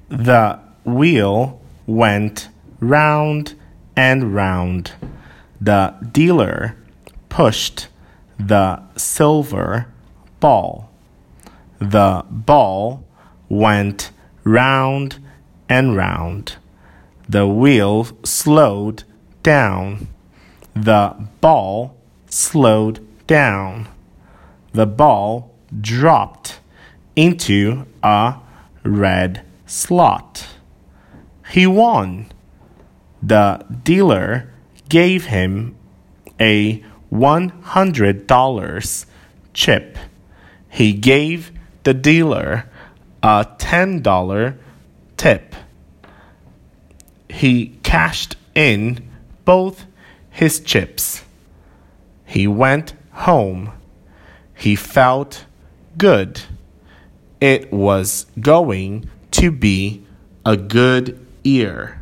The wheel went round and round. The dealer pushed the silver ball. The ball went round and round. The wheel slowed down. The ball slowed down. The ball dropped into a red slot. He won. The dealer gave him a $100 chip. He gave the dealer a $10 tip. He cashed in both his chips. He went home. He felt good. It was going to be a good year.